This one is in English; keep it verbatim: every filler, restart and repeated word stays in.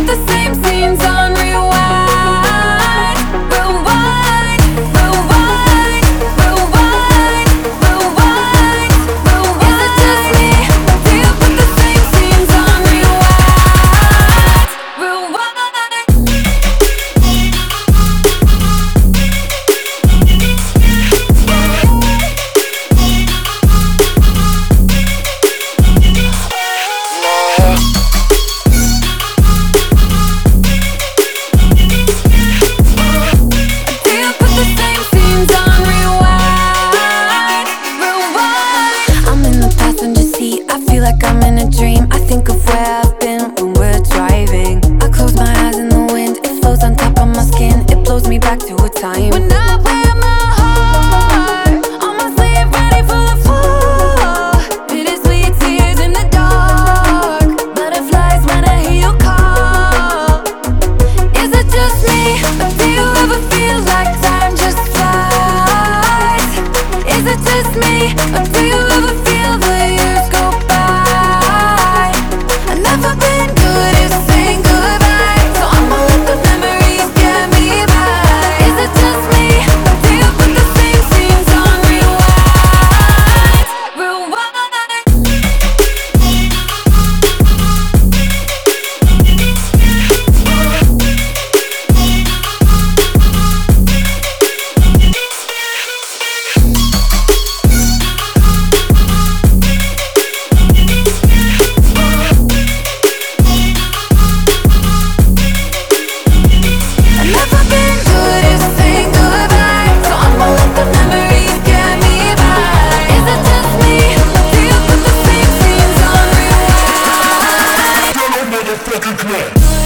the same scenes on rewind. Rewind, rewind, rewind, rewind, rewind. Is it just me? Do you put the same scenes on rewind? Rewind. Like I'm in a dream, I think of where I've been when we're driving. I close my eyes in the wind, it flows on top of my skin. It blows me back to a time when I wear my heart on my sleeve, ready for the fall. Bittersweet tears in the dark, butterflies when I hear you call. Is it just me, or do you ever feel like time just flies? Is it just me, or do you ever feel the years go by? Never been good at saying goodbye, so I'ma let the memories get me by. Is it just me, or do you put the same scenes on rewind? Rewind. Fucking club.